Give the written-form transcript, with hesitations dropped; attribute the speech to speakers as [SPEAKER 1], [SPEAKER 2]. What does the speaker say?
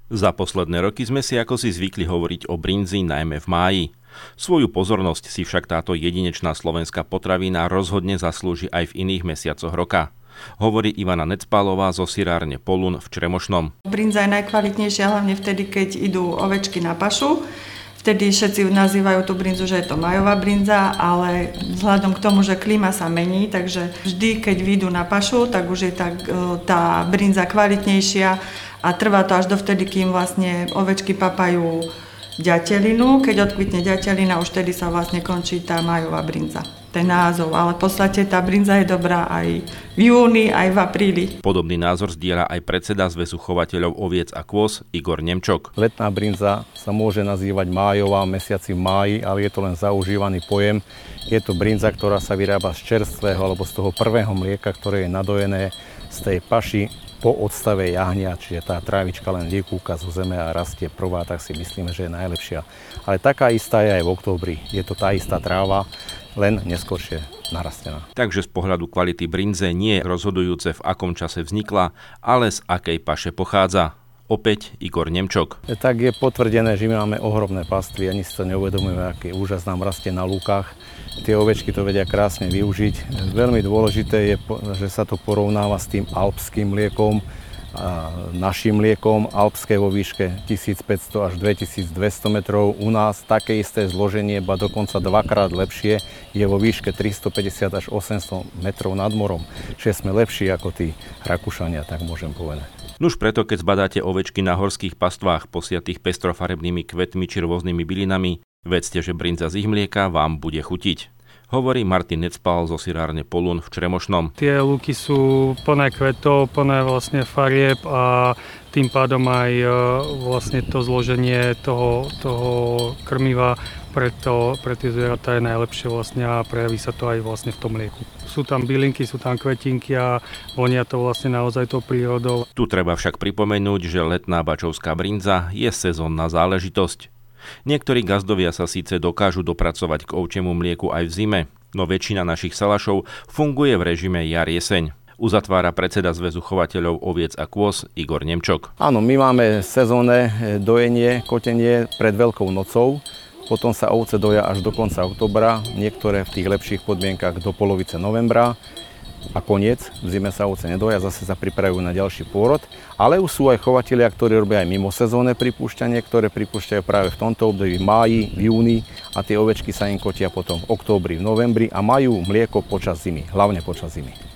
[SPEAKER 1] Za posledné roky sme si akosi zvykli hovoriť o brinzi najmä v máji. Svoju pozornosť si však táto jedinečná slovenská potravina rozhodne zaslúži aj v iných mesiacoch roka. Hovorí Ivana Necpálová zo syrárne Polun v Čremošnom.
[SPEAKER 2] Brinza je najkvalitnejšia hlavne vtedy, keď idú ovečky na pašu. Vtedy všetci nazývajú tú brinzu, že je to májová brinza, ale vzhľadom k tomu, že klíma sa mení, takže vždy, keď vyjdú na pašu, tak už je tá brinza kvalitnejšia a trvá to až dovtedy, kým vlastne ovečky papajú ďatelinu. Keď odkvitne ďatelina, už vtedy sa vlastne končí tá májová brinza. Ten názov, ale v podstate tá brinza je dobrá aj v júni, aj v apríli.
[SPEAKER 1] Podobný názor zdieľa aj predseda Zväzu chovateľov oviec a kôz Igor Nemčok.
[SPEAKER 3] Letná brinza sa môže nazývať májová, mesiaci v máji, ale je to len zaužívaný pojem. Je to brinza, ktorá sa vyrába z čerstvého alebo z toho prvého mlieka, ktoré je nadojené z tej paši po odstave jahnia, čiže tá trávička len vykúka zo zeme a rastie prvá, tak si myslíme, že je najlepšia. Ale taká istá je aj v októbri. Je to tá istá tráva, len neskôršie narastená.
[SPEAKER 1] Takže z pohľadu kvality brinze nie je rozhodujúce, v akom čase vznikla, ale z akej paše pochádza. Opäť Igor Nemčok.
[SPEAKER 3] Tak je potvrdené, že my máme ohromné pastvy, ani si to neuvedomujeme, aký úžas nám rastie na lúkach. Tie ovečky to vedia krásne využiť. Veľmi dôležité je, že sa to porovnáva s tým alpským mliekom, a našim mliekom alpské vo výške 1500 až 2200 metrov. U nás také isté zloženie, ba dokonca dvakrát lepšie, je vo výške 350 až 800 metrov nad morom. Čiže sme lepší ako tí Rakúšania, tak môžem povedať.
[SPEAKER 1] Nuž preto, keď zbadáte ovečky na horských pastvách posiatých pestrofarebnými kvetmi či rôznymi bylinami, vedzte, že brinza z ich mlieka vám bude chutiť. Hovorí Martin Necpál zo syrárne Polun v Čremošnom.
[SPEAKER 4] Tie lúky sú plné kvetov, plné vlastne farieb a tým pádom aj vlastne to zloženie toho krmiva pre tie zvieratá je najlepšie vlastne a prejaví sa to aj vlastne v tom mlieku. Sú tam bylinky, sú tam kvetinky a vonia to vlastne naozaj tou prírodou.
[SPEAKER 1] Tu treba však pripomenúť, že letná bačovská brinza je sezónna záležitosť. Niektorí gazdovia sa síce dokážu dopracovať k ovčiemu mlieku aj v zime, no väčšina našich salašov funguje v režime jar-jeseň. Uzatvára predseda Zväzu chovateľov oviec a kôz Igor Nemčok.
[SPEAKER 3] Áno, my máme sezónne dojenie, kotenie pred Veľkou nocou. Potom sa ovce doja až do konca októbra, niektoré v tých lepších podmienkach do polovice novembra. A koniec, v zime sa ovce nedoja, zase sa pripravujú na ďalší pôrod. Ale už sú aj chovatelia, ktorí robia aj mimosezónne pripúšťanie, ktoré pripúšťajú práve v tomto období v máji, v júni a tie ovečky sa im kotia potom v októbri, v novembri a majú mlieko počas zimy, hlavne počas zimy.